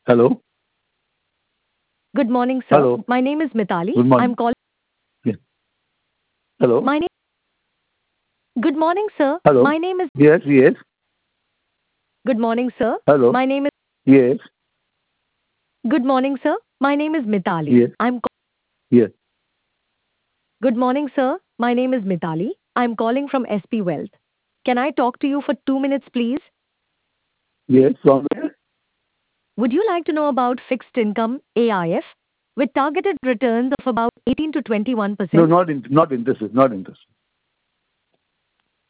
Hello? Good morning, sir. Hello? My name is Mitali. Good I'm morning. calling. Yeah. Hello? My name. Good morning, sir. Hello? My name is. Yes, yes. Good morning, sir. Hello? My name is. Yes, Good morning, sir. My name is Mitali. yes, I'm. yes, Good morning, sir. My name is Mitali. I'm calling from SP Wealth. Can I talk to you for 2 minutes, please? yes. From where? Would you like to know about fixed income AIF with targeted returns of about 18 to No, 21%? not interested. Not interested.